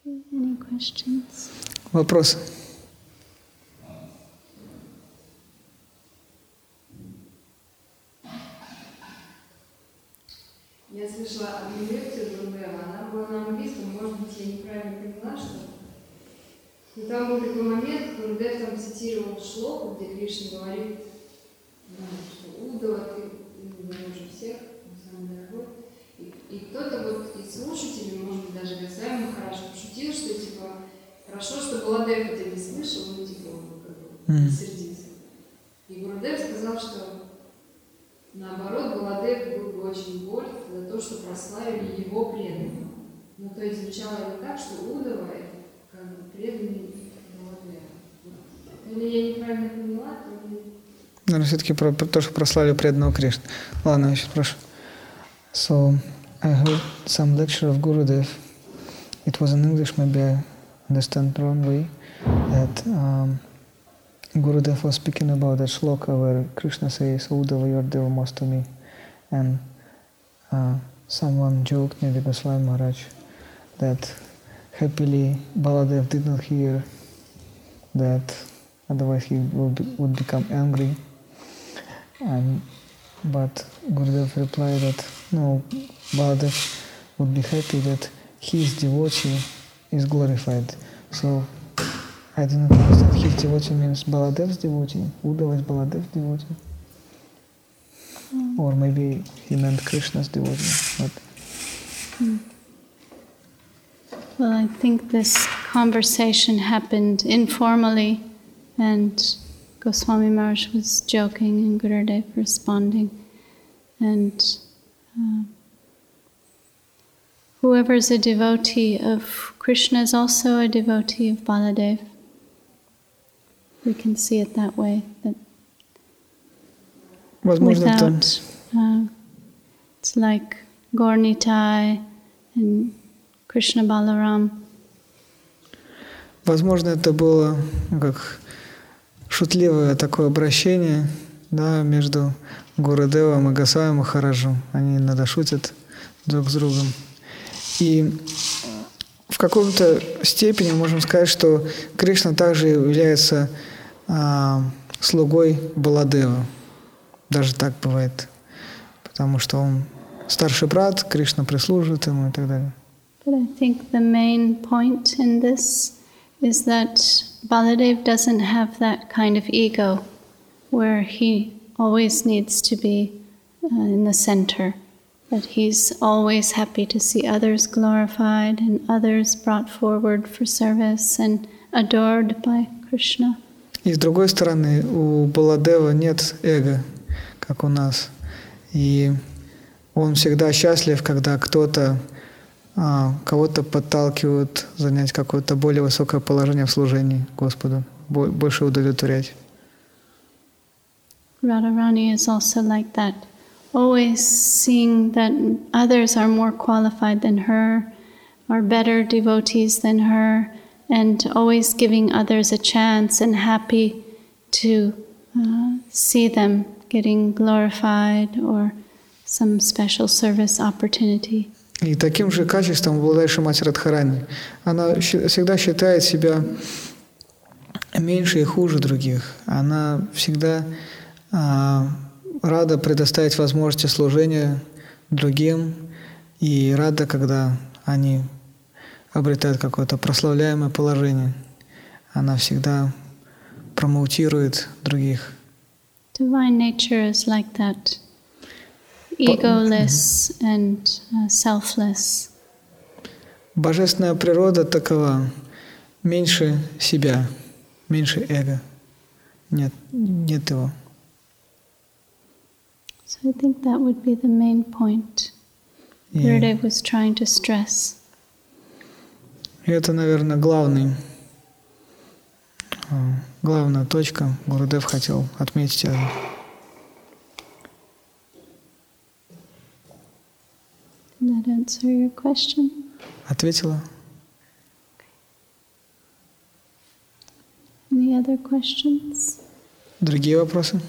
Any questions? Вопросы? Я слышала одну лекцию Гурудева, она была на английском, может быть, я неправильно поняла, что... Но там был такой момент, Гурудев там цитировал шлоку, где Кришна говорит, что Удава, ты дороже всех, он самый дорогой. И кто-то вот из слушателей, может быть, даже Госвами Махарадж пошутил, что типа хорошо, что Баладев это не слышал, ну типа он как бы сердится. И Гурудев сказал, что наоборот, Баладев был бы очень горд за то, что прославили его преданных. Ну, то есть звучало это так, что Удава это как бы преданный Баладева. Или я неправильно поняла, то ли... Наверное, все-таки про то, что прославили преданного Кришны. Ладно, я сейчас прошу. So, I heard some lecture of Gurudev. It was in English, maybe I understand the wrong way, that Gurudev was speaking about that shloka where Krishna says, Udava, you are devil most to me. And someone joked, maybe Goswami Maharaj, that happily Baladev did not hear that, otherwise he would become angry. But Gurudev replied that no, Baladev would be happy that his devotee is glorified. So I do not understand. His devotee means Baladev's devotee. Udava is Baladev's devotee. Or maybe he meant Krishna's devotee. But Well, I think this conversation happened informally, and Goswami Maharaj was joking and Gurudev responding. And whoever is a devotee of Krishna is also a devotee of Baladev. We can see it that way, that without, it's like Gaur Nitai and Krishna Balaram. возможно, это было как шутливое такое обращение, да, между Гурудевом и Госвами Махараджем. Они иногда шутят друг с другом. И в каком-то степени можем сказать, что Кришна также является слугой Баладева. Даже так бывает. Потому что он старший брат, Кришна прислуживает ему и так далее. But I think the main point in this is that Baladev doesn't have that kind of ego where he always needs to be in the center. That he's always happy to see others glorified and others brought forward for service and adored by Krishna. И с другой стороны, у Баладева нет эго, как у нас. И он всегда счастлив, когда кого-то подталкивают занять какое-то более высокое положение в служении Господу, больше удовлетворять. Radharani is also like that, always seeing that others are more qualified than her, are better devotees than her, and always giving others a chance and happy to see them getting glorified or some special service opportunity. И таким же качеством обладает Шримати Радхарани. Она всегда считает себя меньше и хуже других. Она всегда рада предоставить возможности служения другим и рада, когда они обретают какое-то прославляемое положение. Она всегда промоутирует других. Divine nature is like that, egoless and selfless. Божественная природа такова: меньше себя, меньше эго. Нет его. So I think that would be the main point Gurudev was trying to stress. И это, наверное, главная точка. Гурудев хотел отметить это. Did that answer your question? Ответила? Any other questions? Другие вопросы?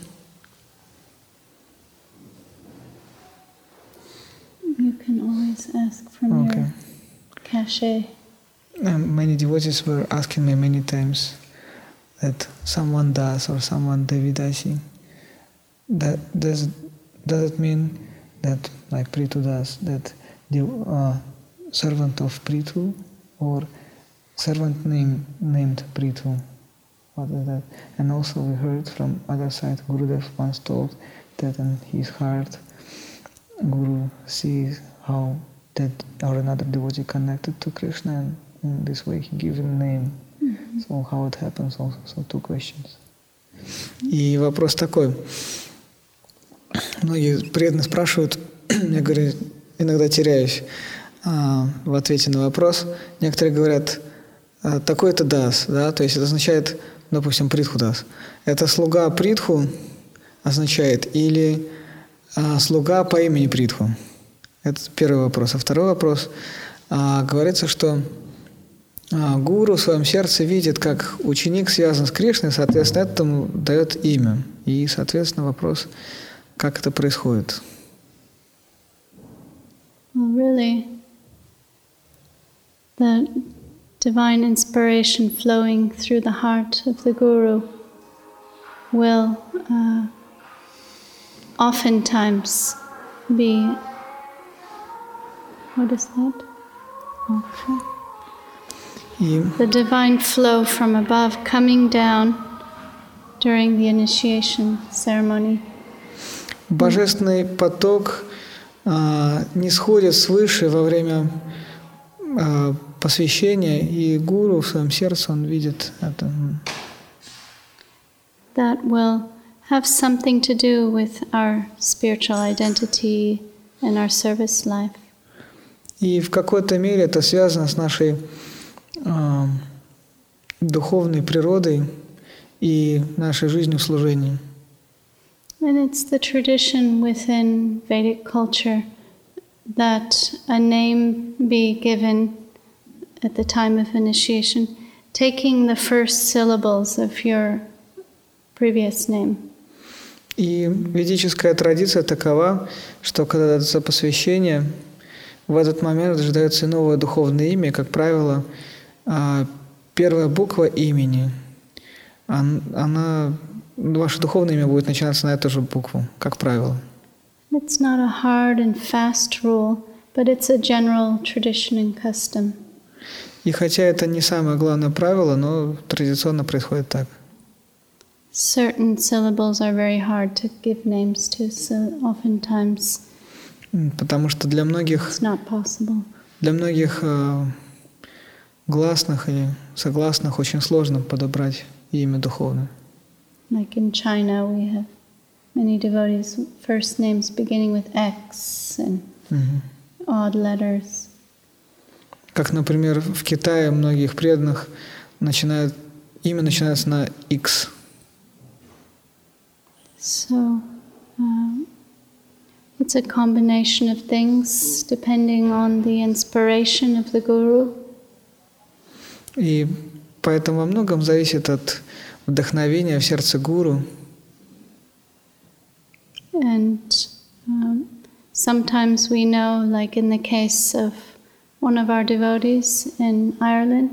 You can always ask from your cache. many devotees were asking me many times that someone Das or someone Devidasi, that does it mean that, like Prithu Das, that the servant of Prithu or servant named Prithu? What is that? And also we heard from other side, Gurudev once told that in his heart, Guru sees how that or another devotee connected to Krishna, and in this way he gives him name. So how it happens also. So two questions. И вопрос такой. Многие преданно спрашивают, я говорю, иногда теряюсь в ответе на вопрос. Некоторые говорят, такой-то дас, да, то есть это означает, допустим, Притху дас. Это слуга Притху означает или слуга по имени Притху? Это первый вопрос. А второй вопрос. Говорится, что гуру в своем сердце видит, как ученик связан с Кришной, соответственно, этому дает имя. И, соответственно, вопрос, как это происходит. Well, really, the divine inspiration flowing through the heart of the Guru will oftentimes be, what is that? Okay. The divine flow from above coming down during the initiation ceremony. Божественный поток не сходит свыше во время посвящения, и гуру в своем сердце он видит это. That will have something to do with our spiritual identity and our service life. И в какой-то мере это связано с нашей духовной природой и нашей жизнью в служении. And it's the tradition within Vedic culture that a name be given at the time of initiation, taking the first syllables of your previous name. И ведическая традиция такова, что когда дается посвящение, в этот момент рождается новое духовное имя, как правило, первая буква имени, ваше духовное имя будет начинаться на эту же букву, как правило. It's not a hard and fast rule, but it's a general tradition and custom. И хотя это не самое главное правило, но традиционно происходит так. Certain syllables are very hard to give names to, so oftentimes потому что для многих it's not possible. Для многих гласных или согласных очень сложно подобрать имя духовное. Like in China, we have many devotees' first names beginning with X and odd letters. Как, например, в Китае многих преданных имя начинается на X. So it's a combination of things depending on the inspiration of the Guru. И поэтому во многом зависит от вдохновения в сердце гуру. And sometimes we know, like in the case of one of our devotees in Ireland,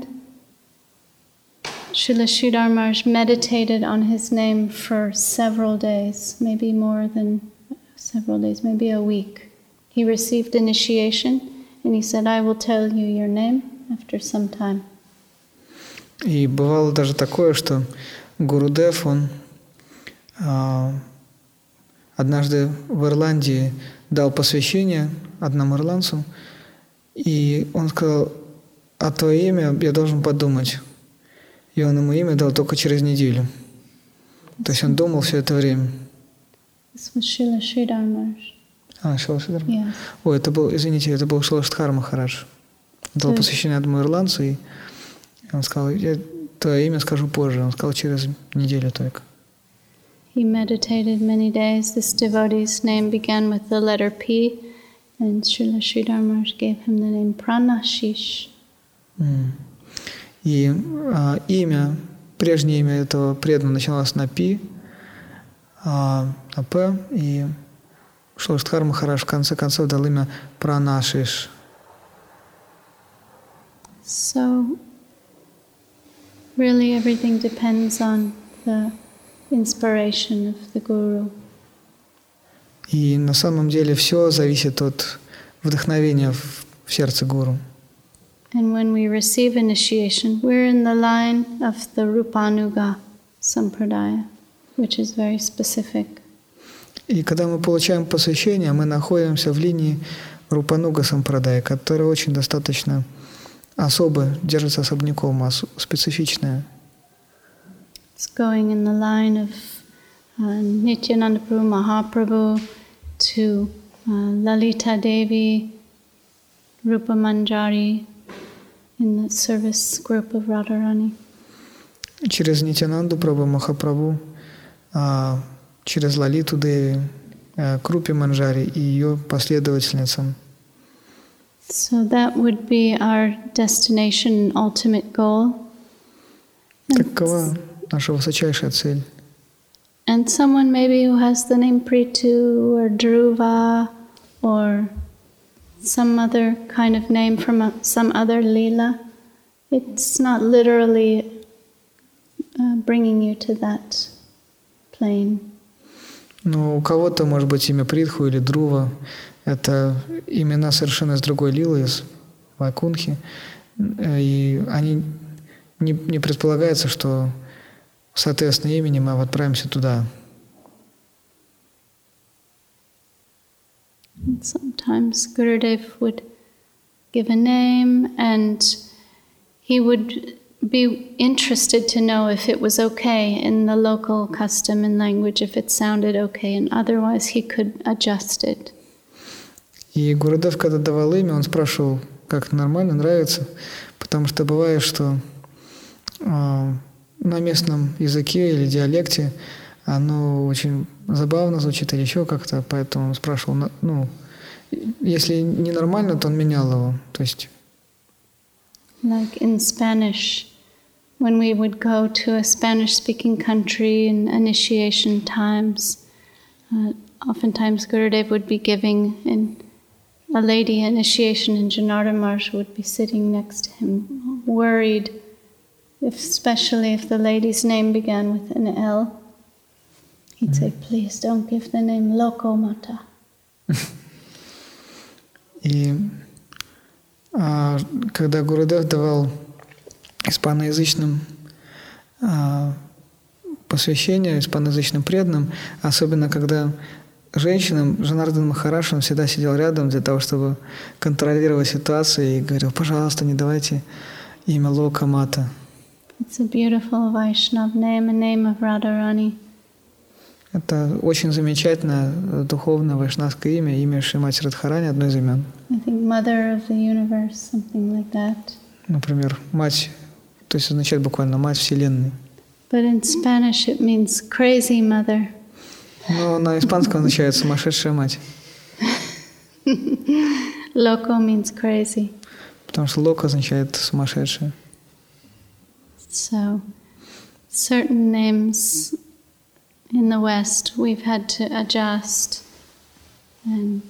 Srila Sridhar Maharaj meditated on his name for several days, maybe more than several days, maybe a week. He received initiation and he said, I will tell you your name after some time. И бывало даже такое, что Гурудев, он однажды в Ирландии дал посвящение одному ирландцу, и он сказал, а твое имя я должен подумать. И он ему имя дал только через неделю. То есть он думал все это время. This was Srila Sridhar Maharaj. Шрила Сридхар? Yes. Ой, это был, извините, это был Шрила Сридхар Махарадж. Дал посвящение одному ирландцу, и он сказал, я твое имя скажу позже. Он сказал, через неделю только. He meditated many days. This devotee's name began with the letter P, and Srila Sridhar Maharaj gave him the name Pranashish. И прежнее имя этого преданного начиналось на Пи, на П, и Шрила Сридхар Махарадж в конце концов дал имя Пранашиш. So Really, everything depends on the inspiration of the Guru. И на самом деле все зависит от вдохновения в сердце гуру. And when we receive initiation, we're in the line of the Rupanuga Sampradaya, which is very specific. И когда мы получаем посвящение, мы находимся в линии Рупануга Сампрадая, которая очень достаточно особо держится особняком, специфичная. It's going in the line of Nityananda Prabhu Mahaprabhu to Lalita Devi, Rupa Manjari in the service group of Radharani. Через Нитянанду Прабху Махапрабху, через Лалиту Деви, к Рупе Манджари и ее последовательницам. So that would be our destination and ultimate goal. Такова наша высочайшая цель. And someone maybe who has the name Prithu or Dhruva or some other kind of name from some other lila, it's not literally bringing you to that plane. Но у кого-то может быть имя Притху или Друва. Это имена совершенно из другой лилы, из Вайкунхи. И они не предполагается, что соответственно имени мы отправимся туда. Sometimes Gurudev would give a name and he would be interested to know if it was okay in the local custom and language, if it sounded okay, and otherwise he could adjust it. И Гурудев, когда давал имя, он спрашивал, как нормально, нравится, потому что бывает, что на местном языке или диалекте оно очень забавно звучит или еще как-то, поэтому он спрашивал, если ненормально, то он менял его, то есть. Like in Spanish, when we would go to a Spanish-speaking country in initiation times, oftentimes Gurudev would be giving a lady initiation and Janardhan Maharaj would be sitting next to him, worried, especially if the lady's name began with an L. He'd say, please don't give the name Lokomata. И когда Гурудев давал испаноязычным посвящение, испаноязычным преданным, особенно когда женщинам, Жанардхан Махарадж, он всегда сидел рядом для того, чтобы контролировать ситуацию и говорил, пожалуйста, не давайте имя Локамата. It's a beautiful Vaishnav name, a name of Radharani. Это очень замечательное духовное вайшнавское имя, имя Шримати Радхарани, одно из имен. I think Mother of the Universe, something like that. Например, мать, то есть означает буквально мать Вселенной. But in Spanish it means crazy mother. Но на испанском означает сумасшедшая мать. Loco means crazy. Потому что локо означает сумасшедшая. So, certain names in the West we've had to adjust, and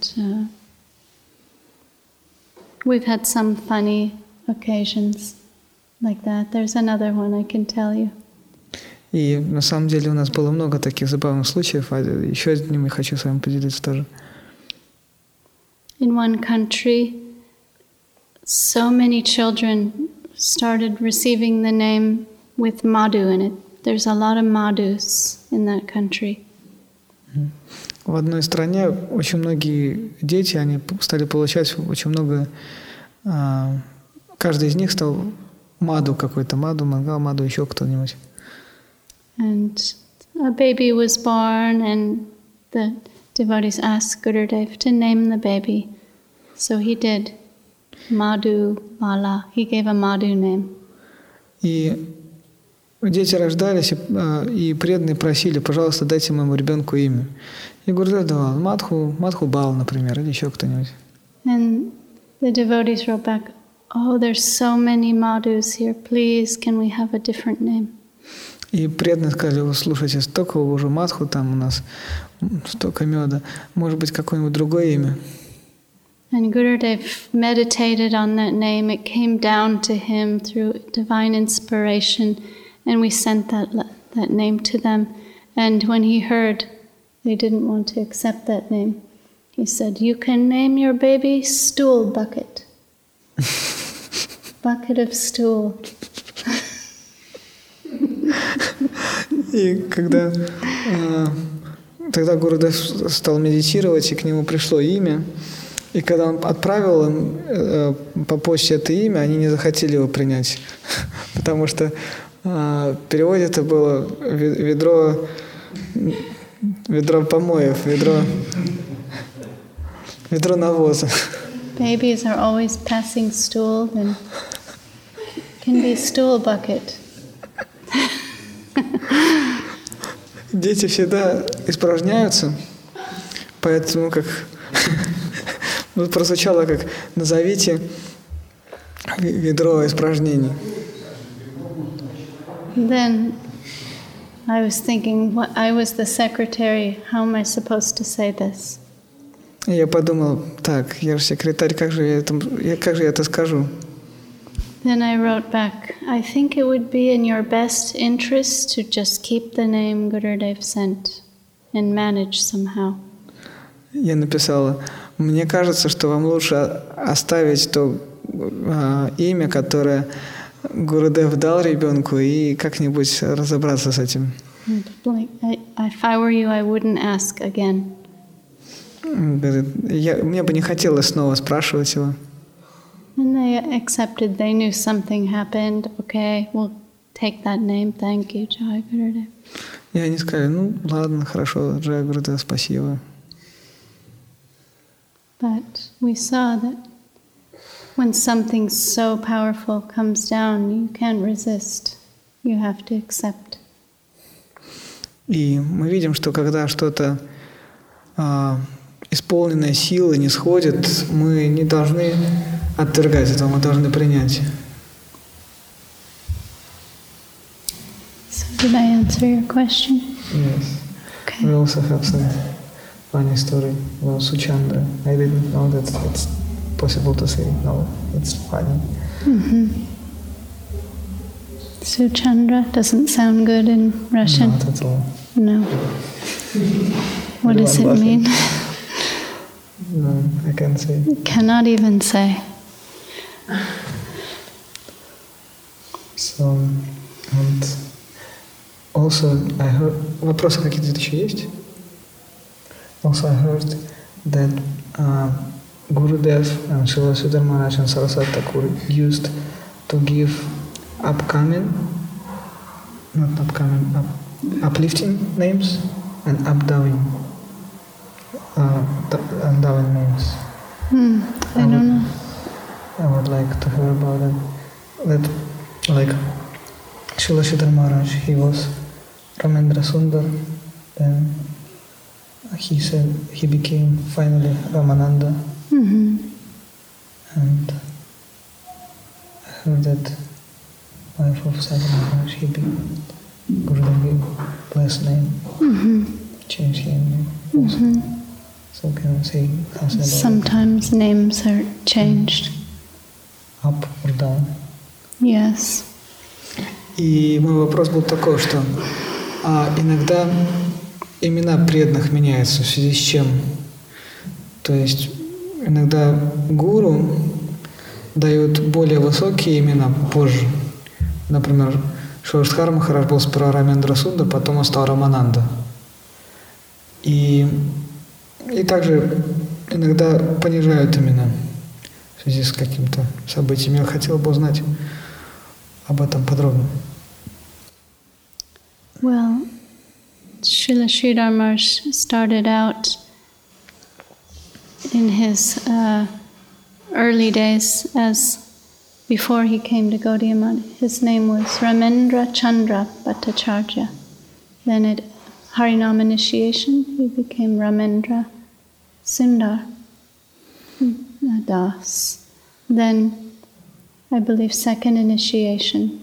we've had some funny occasions like that. There's another one I can tell you. И на самом деле у нас было много таких забавных случаев, а еще одним я хочу с вами поделиться тоже. In one country, so many children started receiving the name with Madhu in it. There's a lot of Madhus in that country. В одной стране очень многие дети, они стали получать очень много, каждый из них стал Мадху какой-то, Мадху, Мангал, Мадху, еще кто-нибудь. And a baby was born and the devotees asked Gurudev to name the baby. So he did. Madhu Mala. He gave a Madhu name. И дети рождались, и преданные просили, пожалуйста, дайте моему ребенку имя. И Гурудев давал Мадху Бал, например, или еще кто-нибудь. And the devotees wrote back, oh, there's so many Madhus here. Please, can we have a different name? И преданные сказали, слушайте, столько уже Мадху, там у нас столько меда, может быть, какое-нибудь другое имя? And Gurudev meditated on that name. It came down to him through divine inspiration, and we sent that name to them. And when he heard they didn't want to accept that name, he said, "You can name your baby Stool Bucket." Bucket of stool. И тогда Гурудев стал медитировать, и к нему пришло имя. И когда он отправил им по почте это имя, они не захотели его принять. Потому что в переводе это было ведро помоев, ведро навоза. Babies are always passing stool, and it can be stool bucket. Дети всегда испражняются, поэтому прозвучало как «назовите ведро испражнений». Then I was thinking, I was the secretary, how am I supposed to say this? Я подумал, так, я же секретарь, как же я это скажу? Then I wrote back, I think it would be in your best interest to just keep the name Gurudev sent and manage somehow. Я написала, мне кажется, что вам лучше оставить то имя, которое Гурудев дал ребенку, и как-нибудь разобраться с этим. If I were you, I wouldn't ask again. Говорит, мне бы не хотелось снова спрашивать его. And they accepted. They knew something happened. Okay, we'll take that name. Thank you, Jai Gurudev. И они сказали, ладно, хорошо, Джай Гурудев, спасибо. But we saw that when something so powerful comes down, you can't resist. You have to accept. И мы видим, что когда что-то исполненное силы не сходит, мы не должны отвергать этого, мы должны принять. So did I answer your question? Yes. Okay. We also have some funny story about Suchandra. I didn't know that it's possible to say. No, it's funny. Mm-hmm. Suchandra doesn't sound good in Russian. Not at all. No. What does it mean? No, I can't say. Cannot even say. So, and also I heard... Вопросы какие-то еще есть? Also I heard that Gurudev and Srila Sridhar Maharaj and Saraswati Thakur used to give uplifting names and updowing names. I don't know. I would like to hear about it. That, like, Srila Sridhar Maharaj, he was Ramendra Sundar, then he said he became finally Ramananda. Mm-hmm. And I heard that wife of Sadhguru Maharaj, he became Gurudev gave blessed name, changed him name also. Mm-hmm. So can I say something about Sometimes names are changed. Up or down? Yes. И мой вопрос был такой, что иногда имена преданных меняются, в связи с чем? То есть иногда гуру дают более высокие имена позже. Например, Шривастхара Махарадж был сперва Рамендра Сундар, потом он стал Рамананда. И также иногда понижают имена в связи с каким-то событием. Я хотел бы узнать об этом подробно. Well, Srila Sridhar Maharaj started out in his early days as before he came to Gaudiya Math. His name was Ramendra Chandra Bhattacharya. Then at Harinam initiation, he became Ramendra Sundar Das. Then, I believe, second initiation,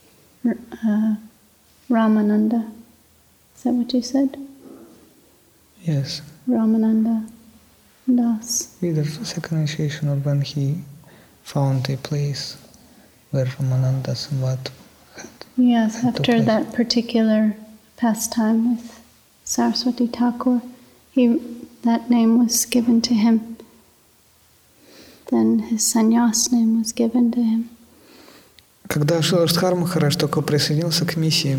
Ramananda. Is that what you said? Yes. Ramananda. Das. Either second initiation or when he found a place where Ramananda Samvat had. Yes, had after place. that particular pastime with Saraswati Thakur, that name was given to him. Then his sannyas name was given to him. Когда Шрила Шридхар Махарадж только присоединился к миссии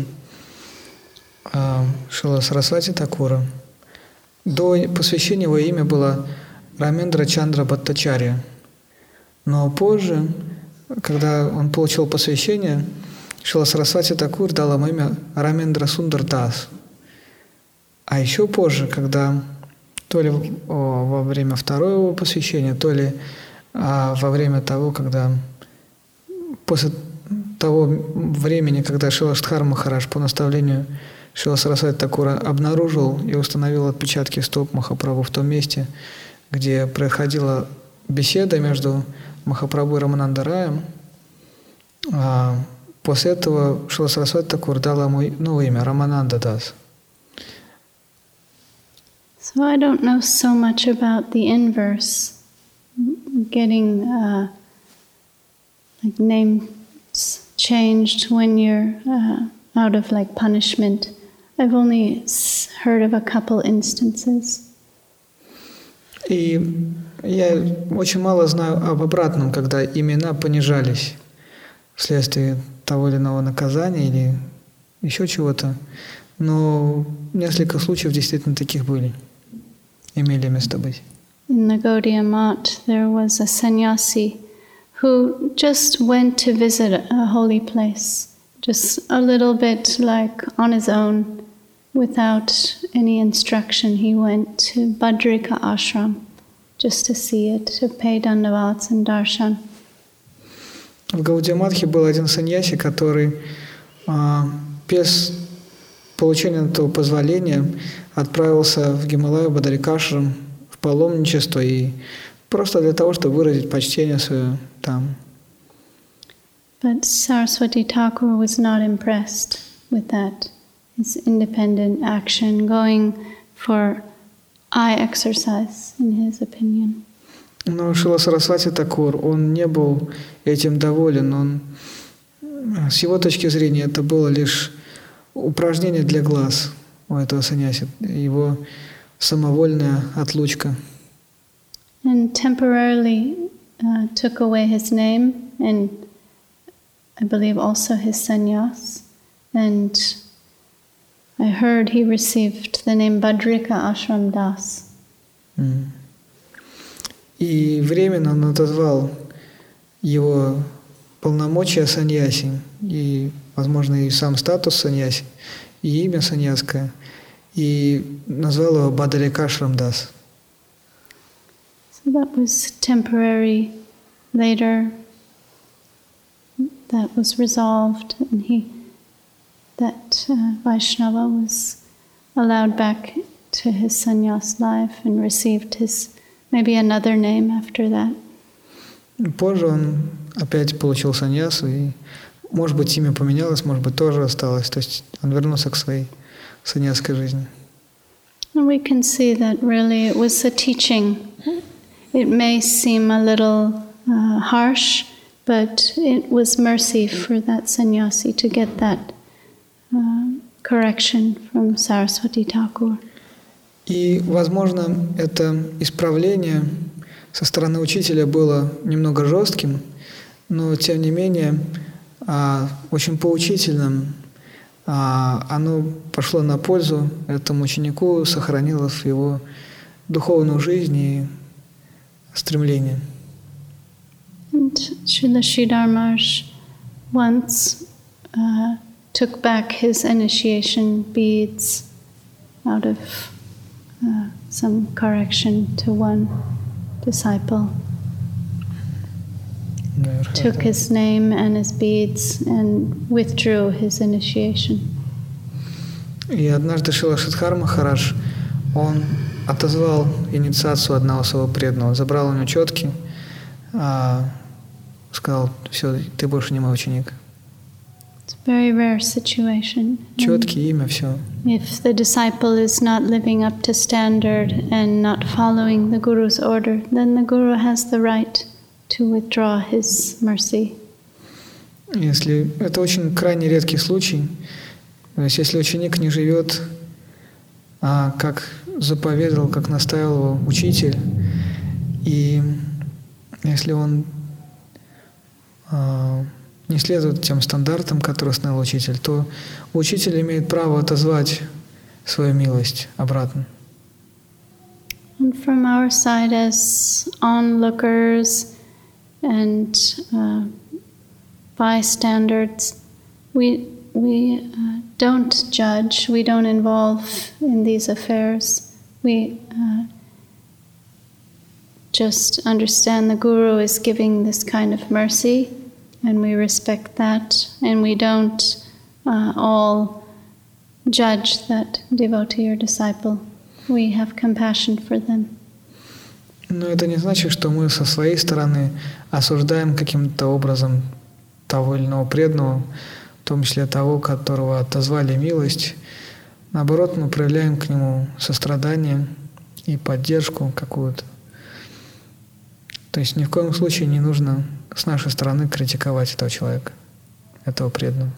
Шрила Сарасвати Такура, до посвящения его имя было Рамендра Чандра Бхаттачарья. Но позже, когда он получил посвящение, Шрила Сарасвати Такур дал ему имя Рамендра Сундар Дас. А еще позже, когда то ли во время второго посвящения, то ли во время того, когда после того времени, когда Шрила Шридхар Махарадж по наставлению Шрила Сарасвати Такура обнаружил и установил отпечатки стоп Махапрабху в том месте, где происходила беседа между Махапрабху и Раманандараем, после этого Шрила Сарасвати Такур дал ему новое имя Рамананда Дас. So I don't know so much about the inverse, getting like names changed when you're out of like punishment. I've only heard of a couple instances. И я очень мало знаю об обратном, когда имена понижались вследствие того или иного наказания или еще чего-то. Но несколько случаев действительно таких были, имели место быть. In the Gaudiya Math, there was a sannyasi who just went to visit a holy place, just a little bit like on his own, without any instruction. He went to Badrika Ashram just to see it, to pay dandavats and darshan. В Гаудия-матхе был один саньяси, который без получения этого позволения отправился в Гималаю Бадрикашрам в паломничество и просто для того, чтобы выразить почтение свое там. But Saraswati Thakur was not impressed with that, his independent action, going for eye exercise, in his opinion. Но Шрила Сарасвати Такур, он не был этим доволен. Он, с его точки зрения, это было лишь упражнение для глаз у этого саньяси, его самовольная отлучка. And temporarily took away his name and I believe also his sannyas. And I heard he received the name Badrika Ashram Das. И временно он отозвал его полномочия саньяси, и, возможно, и сам статус саньяси, и имя саньяское, и назвал его Бадрикашрам Дас. So that was temporary. Later, that was resolved, and that Vaishnava was allowed back to his sannyas life and received his maybe another name after that. Позже он опять получил саньясу, и, может быть, имя поменялось, может быть, тоже осталось. То есть он вернулся к своей саньясской жизни. And we can see that really it was a teaching. It may seem a little harsh, but it was mercy for that sannyasi to get that correction from Saraswati Thakur. И, возможно, это исправление со стороны учителя было немного жестким, но, тем не менее, очень поучительным. Оно пошло на пользу этому ученику, сохранило его духовную жизнь и стремление. And Srila Sridhar Maharaj once took back his initiation beads out of some correction to one disciple. Took his name and his beads and withdrew his initiation. И однажды Шрила Шридхар Махарадж, он отозвал инициацию одного своего преданного, забрал у него четки, сказал: все, ты больше не мой ученик. Very rare situation. Четкие имя, все. If the disciple is not living up to standard and not following the Guru's order, then the Guru has the right to withdraw his mercy. Если это очень крайне редкий случай, то есть если ученик не живет, как заповедовал, как наставил его учитель, и если он не следует тем стандартам, которые установил учитель, то учитель имеет право отозвать свою милость обратно. And from our side as onlookers and bystanders, we don't judge, we don't involve in these affairs. We just understand the Guru is giving this kind of mercy, and we respect that, and we don't all judge that devotee or disciple. We have compassion for them. Но это не значит, что мы со своей стороны осуждаем каким-то образом того или иного преданного, в том числе того, которого отозвали милость. Наоборот, мы проявляем к нему сострадание и поддержку какую-то. То есть ни в коем случае не нужно с нашей стороны критиковать этого человека, этого преданного.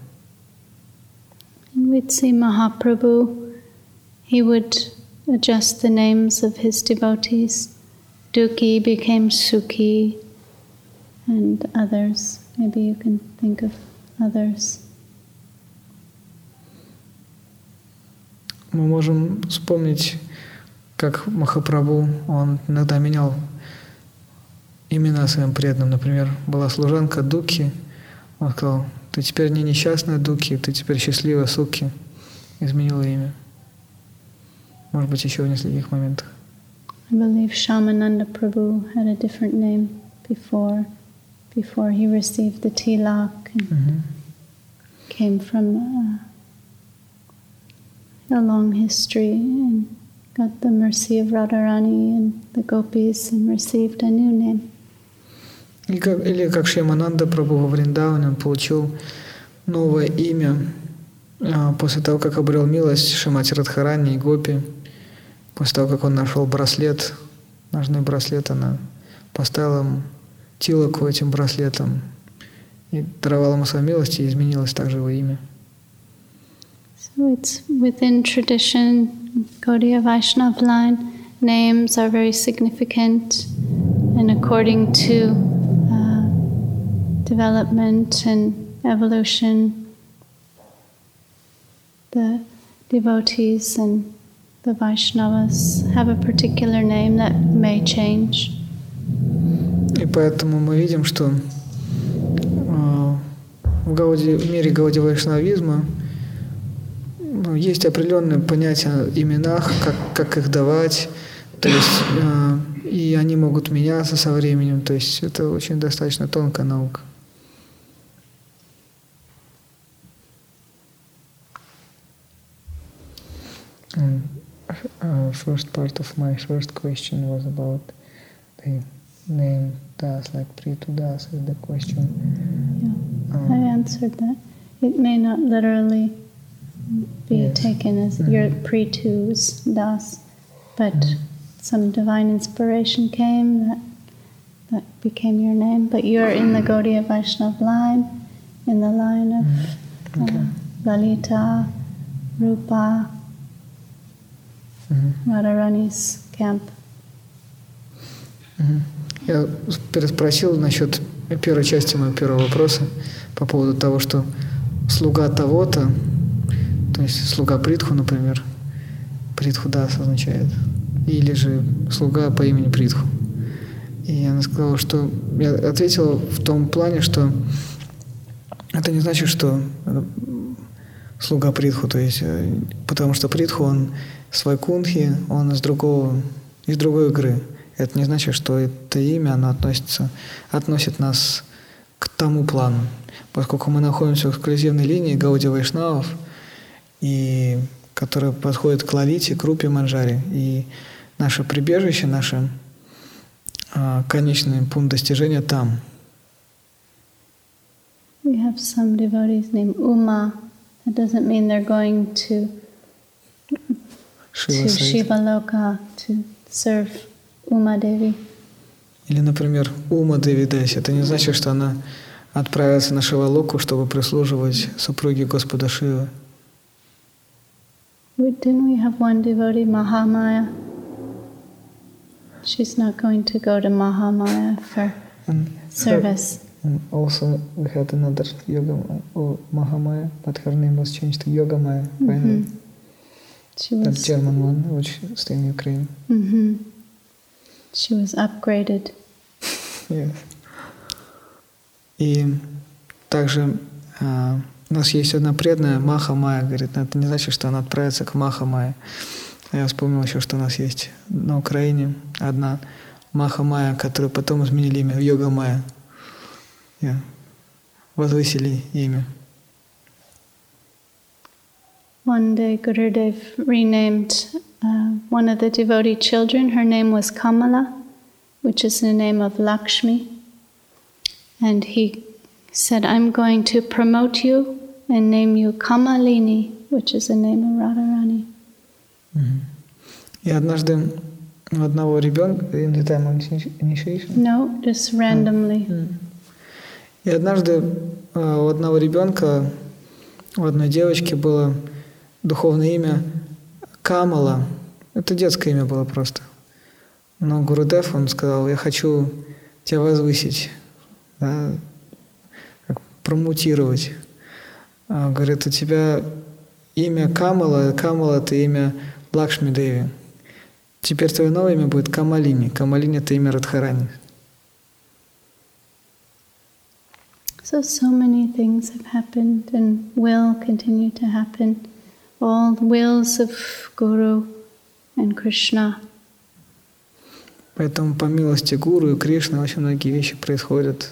We'd see Mahaprabhu, he would adjust the names of his devotees. Dukhi became Sukhi, and others. Maybe you can think of others. Мы можем вспомнить, как Махапрабху, он иногда менял имена своим преданным. Например, была служанка Дукхи, он сказал: ты теперь не несчастная Дукхи, ты теперь счастливая Сукхи. Изменила имя. Может быть, еще в нескольких моментах. I believe Shyamananda Prabhu had a different name before he received the tilak and came from a long history and got the mercy of Radharani and the gopis and received a new name. Или как Шьямананда Прабху во Вриндаване, он получил новое имя после того, как обрел милость Шримати Радхарани и Гопи. После того, как он нашел браслет, ножной браслет, она поставила ему тилаку этим браслетом и даровала ему свою милость, и изменилось также его имя. So it's within tradition, Gaudiya Vaishnava line, names are very significant, and according to development and evolution, the devotees and the Vaishnavas have a particular name that may change. И поэтому мы видим, что в мире Гауди Вайшнавизма есть определенные понятия о именах, как их давать, то есть и они могут меняться со временем, то есть это очень достаточно тонкая наука. First part of my first question was about the name Das, like Prithu Das is the question. Yeah, I answered that. It may not literally be taken as your Prithu's Das, but some divine inspiration came that became your name. But you're in the Gaudiya Vaishnava line, in the line of Lalita, Rupa, Radharani's camp. Я переспросил насчет первой части моего первого вопроса по поводу того, что слуга того-то, то есть слуга Притху, например, Притху Дас означает, или же слуга по имени Притху. И она сказала, что я ответила в том плане, что это не значит, что слуга Притху, то есть потому что Притху, он с Вайкунтхи, он из другой игры. Это не значит, что это имя, оно относит нас к тому плану. Поскольку мы находимся в эксклюзивной линии Гаудия Вайшнавов, и которая подходит к Лалите, к Рупе Манджари, и наше прибежище, наш конечный пункт достижения там. We have some devotees named Uma. That doesn't mean they're going to Shiva Loka to serve Uma Devi. Или, например, Ума Деви Даси. Это не значит, что она отправится на Шивалоку, чтобы прислуживать супруге Господа Шивы. Didn't we have one devotee, Mahamaya? She's not going to go to Mahamaya for service. And also we had another yoga or Mahamaya, but her name was changed to Yogamaya finally. That German one, which stayed in Ukraine. She was upgraded. Yes. И также у нас есть одна преданная Маха-Майя, говорит, но это не значит, что она отправится к Маха-Майе. Я вспомнил еще, что у нас есть на Украине одна Маха-Майя, которую потом изменили имя в Йога-Майя. Возвысили имя. One day Gurudev renamed one of the devotee children. Her name was Kamala, which is the name of Lakshmi. And he said, I'm going to promote you and name you Kamalini, which is the name of Radharani. И однажды у одного ребенка, in the time of initiation? No, just randomly. И однажды у одного ребенка, у одной девочки было духовное имя Камала. Это детское имя было просто. Но Гурудев, он сказал, я хочу тебя возвысить, да, как промутировать. Говорит, у тебя имя Камала, Камала — это имя Лакшми Деви. Теперь твое новое имя будет Камалини. Камалини — это имя Радхарани. So many things have happened and will continue to happen. All the wills of Guru and Krishna. Поэтому по милости Гуру и Кришны очень многие вещи происходят.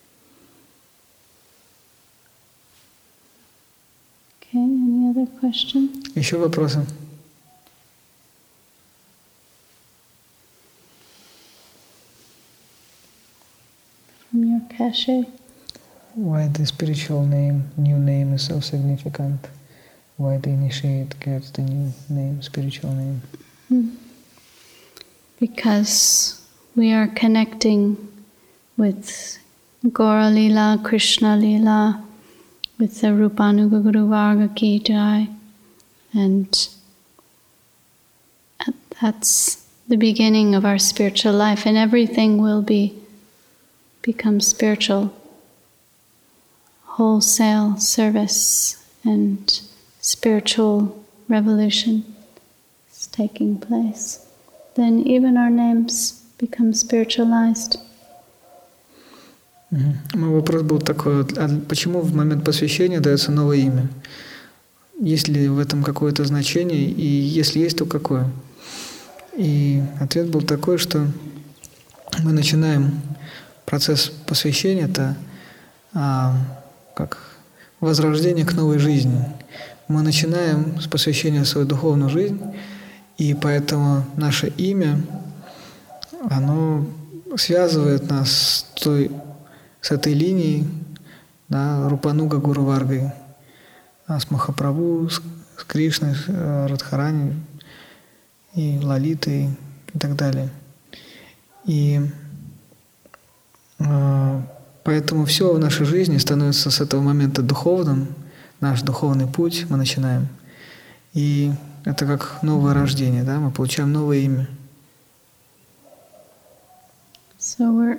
Okay, any other question? Еще вопросы? From your cache? Why the spiritual name, new name is so significant? Why the initiate gets the new name, spiritual name? Because we are connecting with Gaura Lila, Krishna Lila, with the Rupanuga Guru Varga Ki Jai, and that's the beginning of our spiritual life, and everything will become spiritual. Wholesale service and spiritual revolution is taking place. Then even our names become spiritualized. Мой вопрос был такой, а почему в момент посвящения дается новое имя? Есть ли в этом какое-то значение, и если есть, то какое? И ответ был такой, что мы начинаем процесс посвящения, это как возрождение к новой жизни. Мы начинаем с посвящения свою духовную жизнь, и поэтому наше имя, оно связывает нас с этой линией, да, Рупануга Гуру Варгой, с Махапрабху, с Кришной, с Радхарани и Лалитой и так далее. И поэтому все в нашей жизни становится с этого момента духовным, наш духовный путь мы начинаем. И это как новое рождение, да, мы получаем новое имя. So we're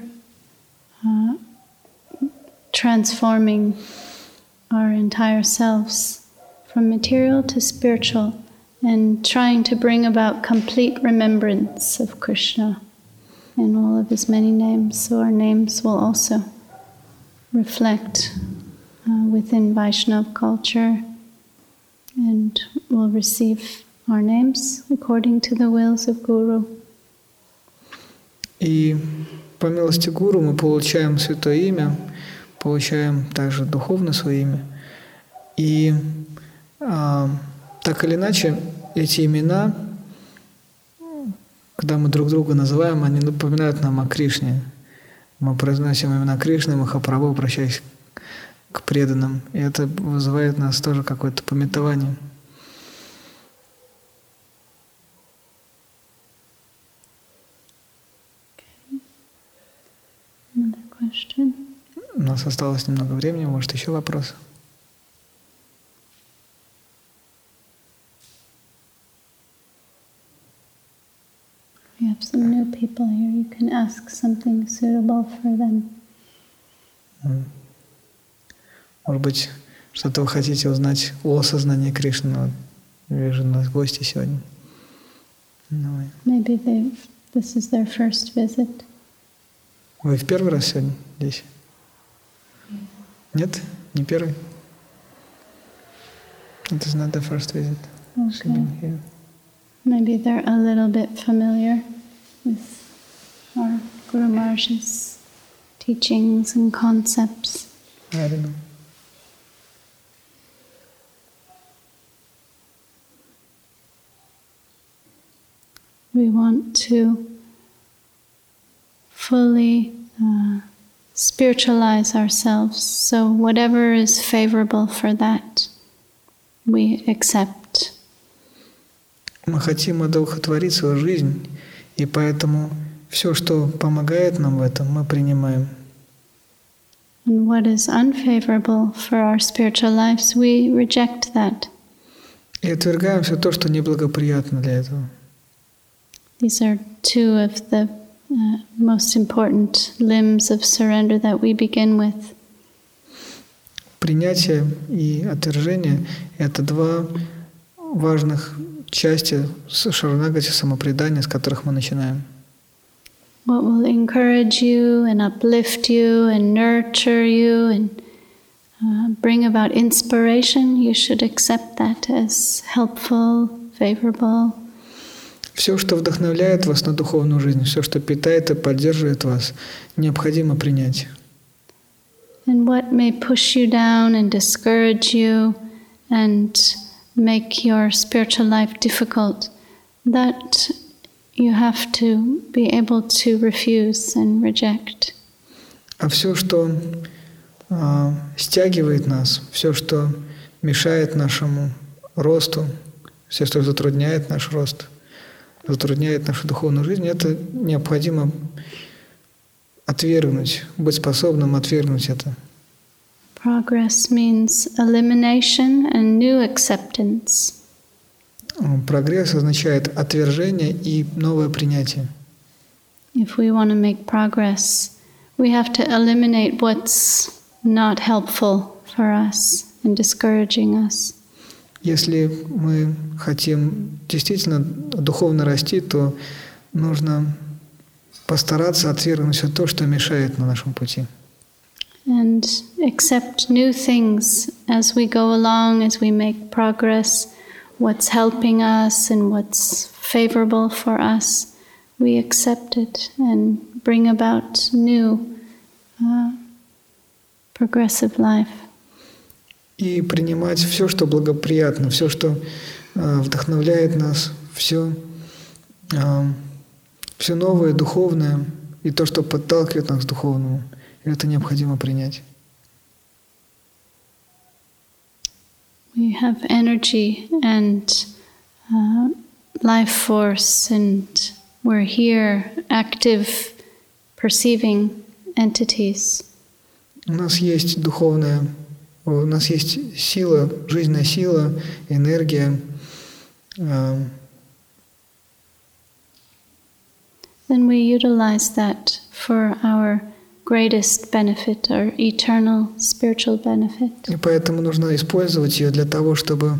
transforming our entire selves from material to spiritual and trying to bring about complete remembrance of Krishna and all of his many names. So our names will also reflect within Vaishnava culture and will receive our names according to the wills of Guru. И по милости Гуру мы получаем святое имя, получаем также духовное свое имя. И так или иначе, эти имена, когда мы друг друга называем, они напоминают нам о Кришне. Мы произносим имена Кришны, Махапрабху, обращаясь к преданным. И это вызывает в нас тоже какое-то памятование. Another question. У нас осталось немного времени, может, еще вопросы? We have some new people here. You can ask something suitable for them. Может быть, что-то вы хотите узнать о сознании Кришны? Вот, вижу, у нас гости сегодня. Давай. Maybe this is their first visit. Вы в первый раз сегодня здесь? Нет? Не первый? It is not the first visit. Okay. Maybe they're a little bit familiar with our Guru Maharaj's teachings and concepts. I don't know. We want to fully spiritualize ourselves, so whatever is favorable for that, we accept. Мы хотим одухотворить свою жизнь, и поэтому все, что помогает нам в этом, мы принимаем. And what is unfavorable for our spiritual lives, we reject that. И отвергаем все то, что неблагоприятно для этого. These are two of the most important limbs of surrender that we begin with. Принятие и отвержение — это два важных части шаранагати, самопредания, с которых мы начинаем. What will encourage you and uplift you and nurture you and bring about inspiration, you should accept that as helpful, favorable. Все, что вдохновляет вас на духовную жизнь, все, что питает и поддерживает вас, необходимо принять. And what may push you down and discourage you and make your spiritual life difficult, that you have to be able to refuse and reject. А все, что стягивает нас, все, что мешает нашему росту, все, что затрудняет наш рост, затрудняет нашу духовную жизнь, это необходимо отвергнуть, быть способным отвергнуть это. Progress means elimination and new acceptance. Прогресс означает отвержение и новое принятие. If we want to make progress, we have to eliminate what's not helpful for us and discouraging us. Если мы хотим действительно духовно расти, то нужно постараться отвергнуть все то, что мешает на нашем пути. And accept new things as we go along, as we make progress, what's helping us and what's favorable for us. We accept it and bring about new progressive life. И принимать все, что благоприятно, все, что вдохновляет нас, все новое, духовное, и то, что подталкивает нас к духовному. Это необходимо принять. We have energy and life force, and we're here, active, perceiving entities. У нас есть духовная, у нас есть сила, жизненная сила, энергия. Then we utilize that for our greatest benefit, our eternal spiritual benefit. И поэтому нужно использовать ее для того, чтобы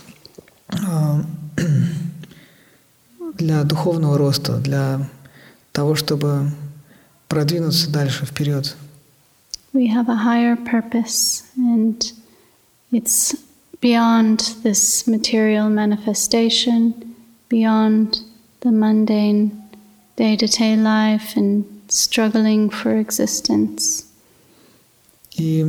для духовного роста, для того, чтобы продвинуться дальше, вперед. We have a higher purpose, and it's beyond this material manifestation, beyond the mundane day-to-day life and struggling for existence. И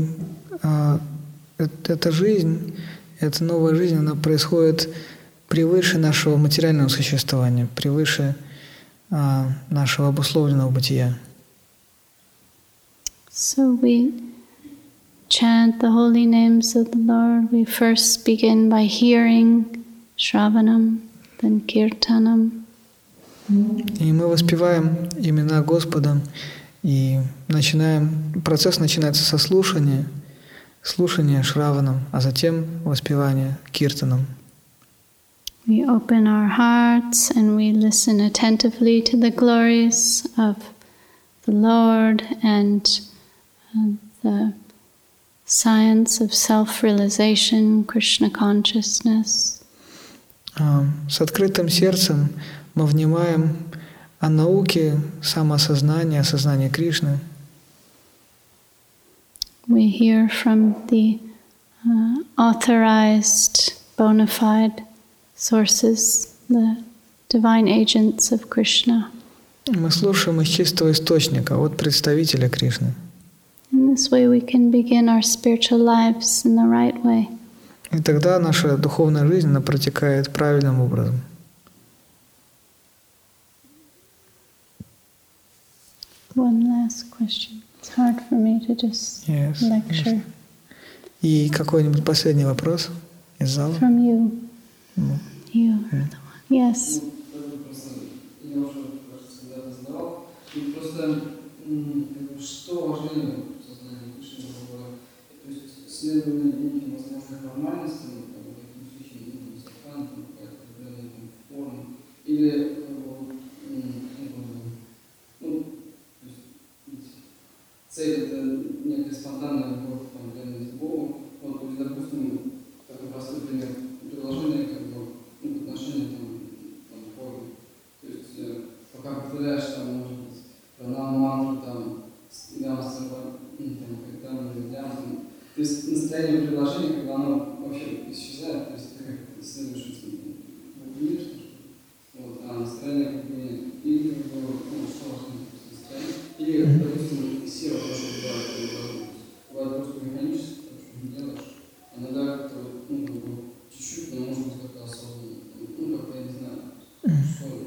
эта жизнь, эта новая жизнь, она происходит превыше нашего материального существования, превыше нашего обусловленного бытия. So we chant the holy names of the Lord, we first begin by hearing Shravanam, then Kirtanam. И мы воспеваем имена Господа, и процесс начинается со слушания Шраванам, а затем воспевания Киртаном. We open our hearts and we listen attentively to the glories of the Lord and the science of self-realization, Krishna consciousness. С открытым сердцем мы внимаем о науке самоосознания, осознания Кришны. We hear from the authorized, bona fide sources, the divine agents of Krishna. Мы слушаем из чистого источника, от представителя Кришны. In this way we can begin our spiritual lives in the right way. И тогда наша духовная жизнь, она протекает правильным образом. One last question. It's hard for me to just lecture. И какой-нибудь последний вопрос из зала? From you. You are the one. Yes. Я уже, кажется, когда-то задавал. И просто, что важнее в сознании Кришны, то есть следование неким возможным формальностям, в таком случае, садхана, какая-то определенная форма, или цель — это некая спонтанная любовь, преданность Богу. Вот, то есть, допустим, такой простой пример приложения, как бы, отношения там формы. То есть, пока повторяешь, там, может быть, пранам, мантру, там, то есть настроение предложения, когда оно вообще исчезает, то есть это как исследуешь мир, вот, а настроение как бы нет. Или как бы, что важно настроение. Или, допустим, сила тоже бывает, бывает просто механически, то, что не делаешь. А иногда как-то, как бы, чуть-чуть, но может быть как-то осознанно. Как-то я не знаю, что.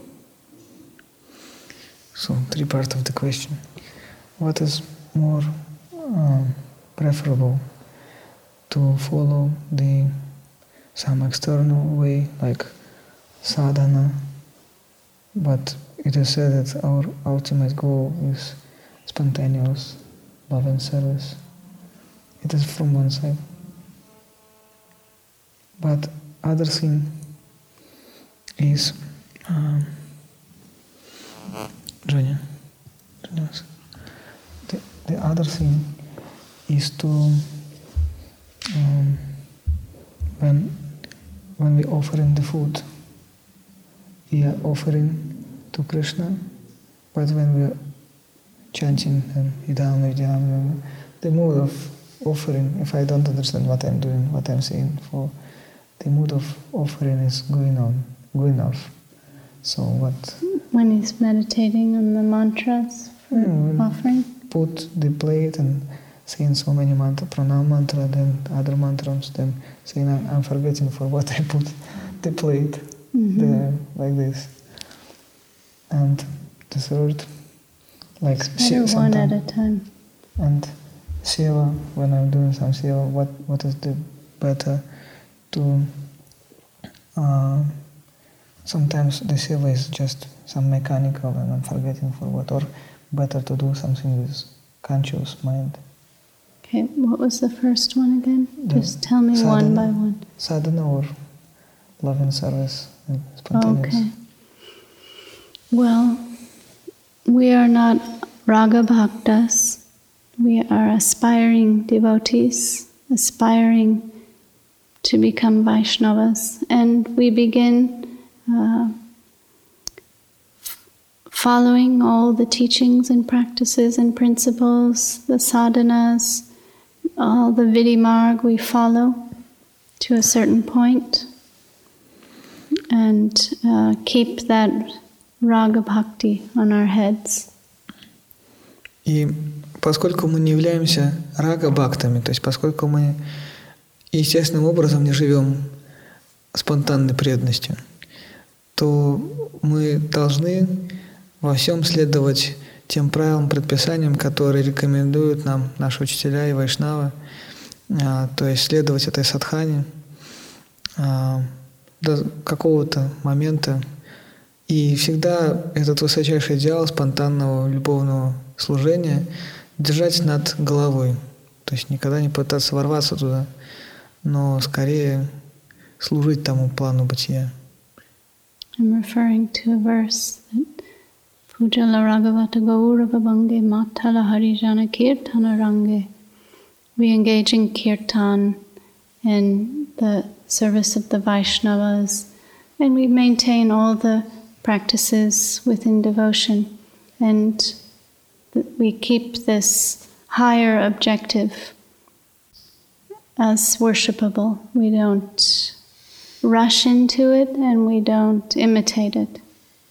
So, 3 parts of the question. What is more preferable, to follow some external way like sadhana, but it is said that our ultimate goal is spontaneous love and service. It is from one side. But other thing is the other thing is to when we offering the food, we are offering to Krishna, but when we are chanting idam idam, the mood of offering, if I don't understand what I'm doing, what I'm saying, for the mood of offering is going off. So what? When he's meditating on the mantras for offering? Put the plate and saying so many mantras, pranam mantra, then other mantras, then saying I'm forgetting for what I put the plate there, like this. And the third, like one at a time. And seva, when I'm doing some seva, what is the better to sometimes the seva is just some mechanical and I'm forgetting for what, or better to do something with conscious mind. Okay, what was the first one again? Just tell me sadhana, one by one. Sadhana or love and service and spontaneous. Okay. Well, we are not raga bhaktas. We are aspiring devotees, aspiring to become Vaishnavas. And we begin following all the teachings and practices and principles, the sadhanas, all the vidimarg we follow to a certain point, and keep that raga bhakti on our heads. И поскольку мы не являемся рага-бхактами, то есть поскольку мы естественным образом не живем спонтанной преданностью, то мы должны во всем следовать тем правилам, предписаниям, которые рекомендуют нам наши учителя и вайшнавы. то есть следовать этой садхане до какого-то момента. И всегда этот высочайший идеал спонтанного любовного служения держать над головой. То есть никогда не пытаться ворваться туда, но скорее служить тому плану бытия. I'm referring to a verse that Pujala Raghavata Gaurava Bange Matala Harijana Kirtana Range. We engage in kirtan and the service of the Vaishnavas, and we maintain all the practices within devotion, and we keep this higher objective as worshipable. We don't rush into it and we don't imitate it.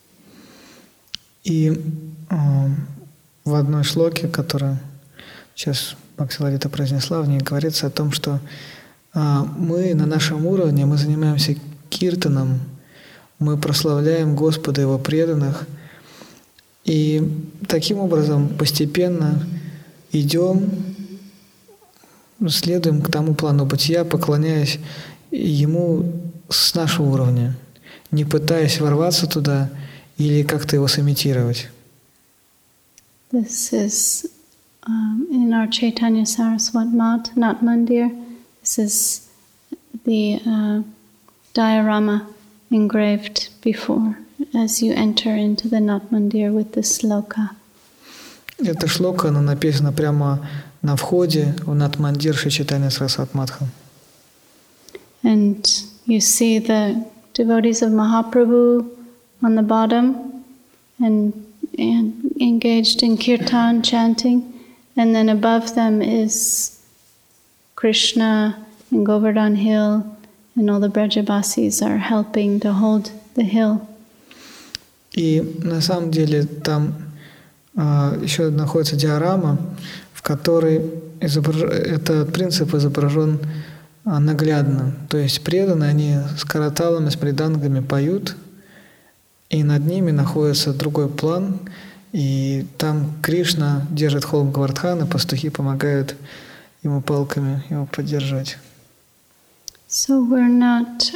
И в одной шлоке, которую сейчас Бхактисиладита произнесла, в ней говорится о том, что мы на нашем уровне, мы занимаемся киртаном, мы прославляем Господа и Его преданных, и таким образом постепенно идем, следуем к тому плану бытия, поклоняясь Ему с нашего уровня, не пытаясь ворваться туда или как-то его сымитировать. This is in our Chaitanya Saraswat Mat, Nat Mandir. This is the diorama engraved before as you enter into the Nat Mandir with the sloka. Эта шлока, она написана прямо на входе в Нат Мандир Шри Чайтанья Сарасват Матха. And you see the devotees of Mahaprabhu on the bottom and engaged in kirtan, chanting, and then above them is Krishna and Govardhan Hill, and all the Brajabasis are helping to hold the hill. И на самом деле там еще находится диорама, в которой этот принцип изображен наглядно. То есть преданные, они с караталами, с мридангами поют, и над ними находится другой план, и там Кришна держит холм Гавардхан, и пастухи помогают ему палками его поддерживать. So we're not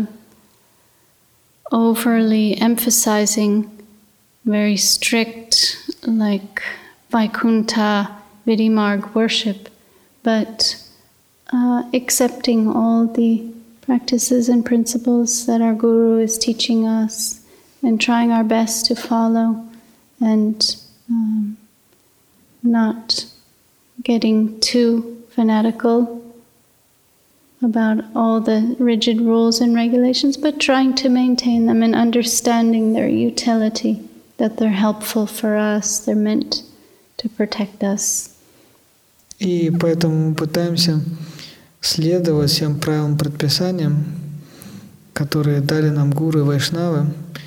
overly emphasizing very strict, like Vaikuntha Vidimarg worship, but accepting all the practices and principles that our Guru is teaching us and trying our best to follow, and not getting too fanatical about all the rigid rules and regulations, but trying to maintain them and understanding their utility, that they're helpful for us, they're meant to protect us. И поэтому мы пытаемся следовать всем правилам, предписаниям, которые дали нам гуру и вайшнавы,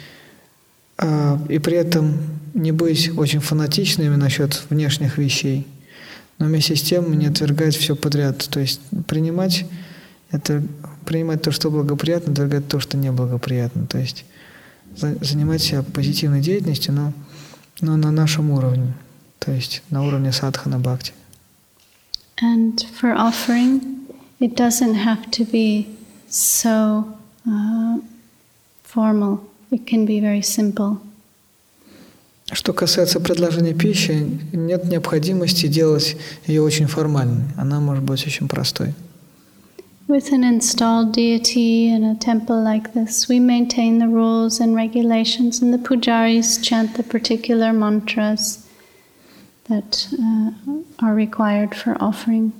и при этом не быть очень фанатичными насчет внешних вещей, но вместе с тем не отвергать все подряд, то есть принимать то, что благоприятно, отвергать то, что неблагоприятно, то есть занимать себя позитивной деятельностью, но на нашем уровне, то есть на уровне садхана бхакти. And for offering, it doesn't have to be so formal. It can be very simple. Что касается предложения пищи, нет необходимости делать ее очень формальной. Она может быть очень простой. With an installed deity in a temple like this, we maintain the rules and regulations, and the pujaris chant the particular mantras that are required for offering.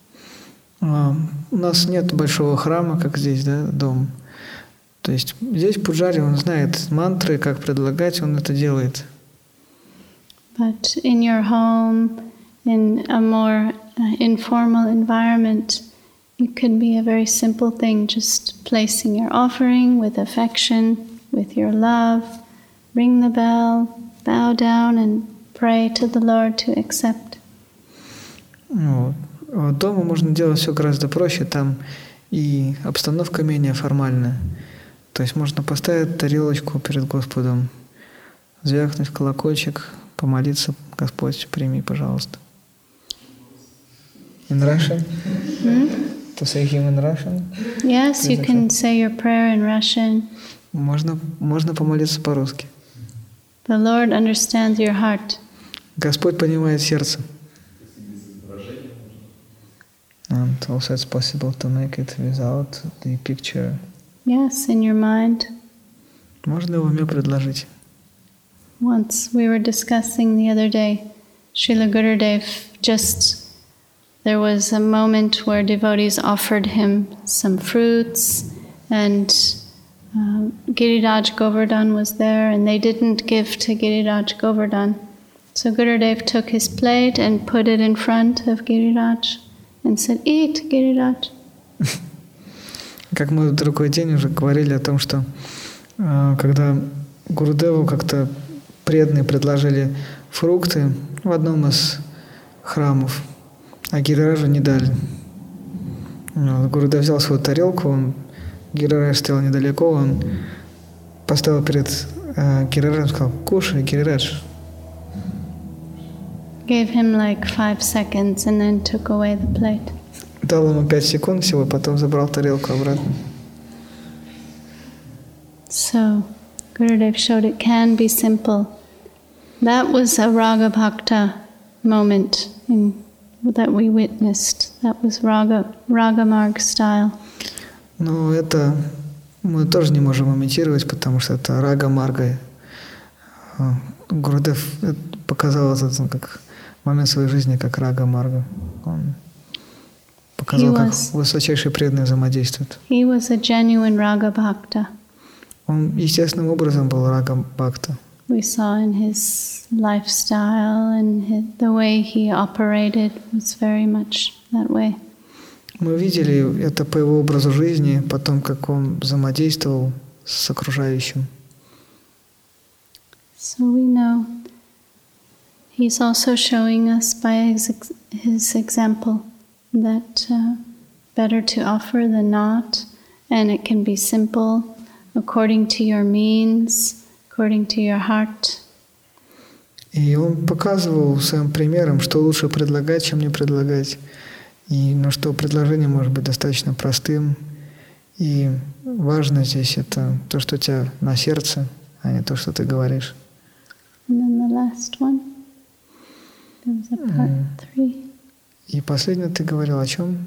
У нас нет большого храма, как здесь, да, дом. То есть здесь пуджари, он знает мантры, как предлагать, он это делает. But in your home, in a more informal environment, it can be a very simple thing, just placing your offering with affection, with your love, ring the bell, bow down and pray to the Lord to accept. Дома можно делать все гораздо проще, там и обстановка менее формальная. То есть можно поставить тарелочку перед Господом, звякнуть в колокольчик, помолиться: Господь, прими, пожалуйста. In Russian? To say him in Russian? Yes, you can say your prayer in Russian. Можно помолиться по-русски. The Lord understands your heart. Господь понимает сердце. And also it's possible to make it without the picture. Yes, in your mind. Можно в уме предложить. Once we were discussing the other day, Srila Gurudev there was a moment where devotees offered him some fruits and Giriraj Govardhan was there and they didn't give to Giriraj Govardhan. So Gurudev took his plate and put it in front of Giriraj and said, "Eat, Giriraj." Как мы в другой день уже говорили о том, что когда Гурудеву как-то преданные предложили фрукты в одном из храмов, а Гирираджу не дали. Гурудев взял свою тарелку, Гирираджа стоял недалеко, он поставил перед Гирираджем и сказал: "Кушай, Гирираджа." Gave him like 5 seconds and then took away the plate. Дал ему 5 секунд всего, потом забрал тарелку обратно. So, Gurudev showed it can be simple. That was a Raga Bhakta moment that we witnessed. That was Raga Marg style. Но это мы тоже не можем имитировать, потому что это Рага Марга. Гурудев показал это как момент своей жизни, как Рага Марга. Он показал, как высочайшие преданные взаимодействуют. He was a genuine Raga Bhakta. Он естественным образом был Рага Бхакта. We saw in his lifestyle and the way he operated was very much that way. Мы видели это по его образу жизни, потом как он взаимодействовал с окружающим. So we know he's also showing us by his example that better to offer than not, and it can be simple according to your means, according to your heart. И он показывал своим примером, что лучше предлагать, чем не предлагать. И что предложение может быть достаточно простым. И важно здесь это то, что у тебя на сердце, а не то, что ты говоришь. And then the last one. There was a part 3. И последнее ты говорил о чем?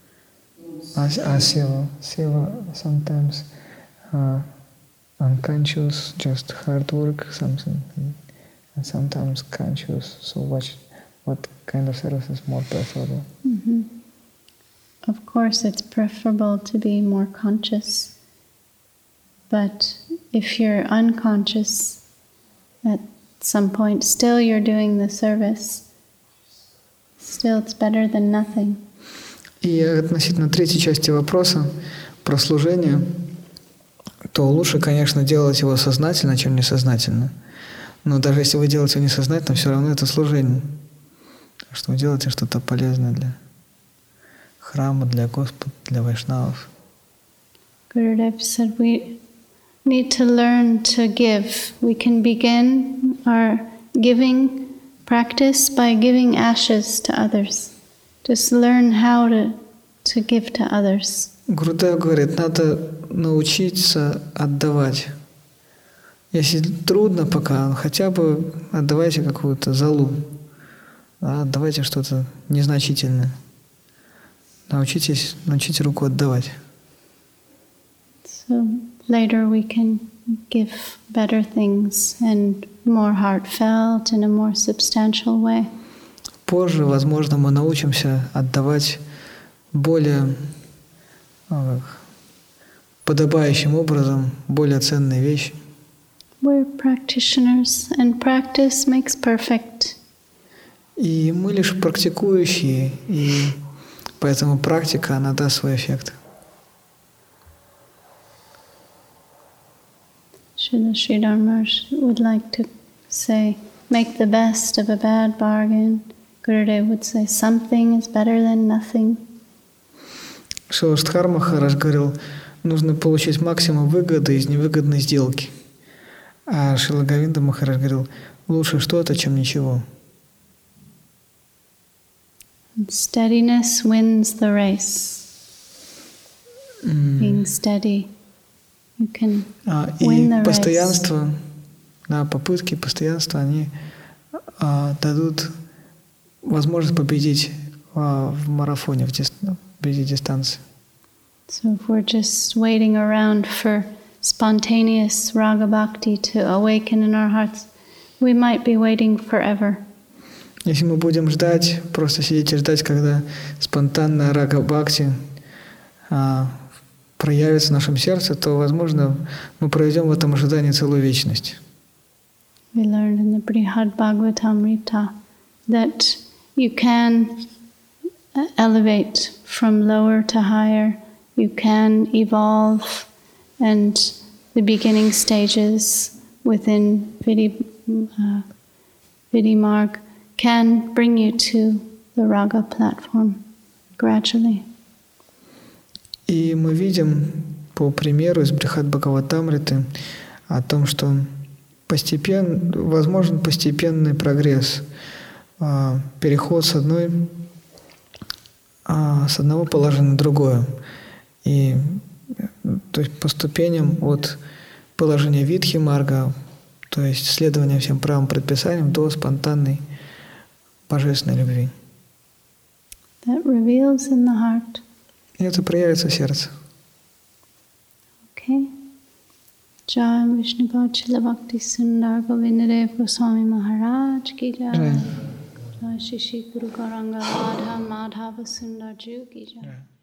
Сева. Сева sometimes unconscious, just hard work, something. And sometimes conscious. So what kind of service is more preferable? Mm-hmm. Of course, it's preferable to be more conscious. But if you're unconscious, at some point, still you're doing the service. Still, it's better than nothing. И относительно третьей части вопроса про служение, то лучше, конечно, делать его сознательно, чем несознательно. Но даже если вы делаете его несознательно, все равно это служение. Что вы делаете что-то полезное для храма, для Господа, для вайшнавов. Gurudev said we need to learn to give. We can begin our giving practice by giving ashes to others. Just learn how to give to others. Гурудев говорит, надо научиться отдавать. Если трудно пока, хотя бы отдавайте какую-то залу. Отдавайте что-то незначительное. Научите руку отдавать. So later we can give better things and more heartfelt in a more substantial way. Позже, возможно, мы научимся отдавать более подобающим образом, более ценные вещи. We're practitioners, and practice makes perfect. И мы лишь практикующие, и поэтому практика, она даст свой эффект. Srila Sridhar Maharaj would like to say, make the best of a bad bargain. Gurudev would say, something is better than nothing. Шривастхар Махарадж говорил, нужно получить максимум выгоды из невыгодной сделки. А Шрила Говинда Махарадж говорил, лучше что-то, чем ничего. And steadiness wins the race. Being steady, you can win the И race. постоянство, да, попытки постоянства, они дадут возможность победить в марафоне, победить дистанцию. So if we're just waiting around for spontaneous raga bhakti to awaken in our hearts, we might be waiting forever. Если мы будем ждать, просто сидеть и ждать, когда спонтанная рага бхакти проявится в нашем сердце, то, возможно, мы проведем в этом ожидании целую вечность. We learned in the Brihad Bhagavatamrita that you can elevate from lower to higher, you can evolve, and the beginning stages within Vidhi Marg can bring you to the Raga platform gradually. И мы видим по примеру из Брихад Бхагаватамриты о том, что возможен постепенный прогресс, переход с одного положения на другое. И то есть по ступеням от положения Видхи Марга, то есть следования всем правым предписаниям, до спонтанной божественной любви. That reveals in the heart. И это проявится в сердце. Okay. Jai Vishnupad Chila Bhakti Sundar Govindadev Goswami Maharaj Ki Jai. Jai Shri Guru Gauranga Radha Madhava Sundar Ji Ki Jai.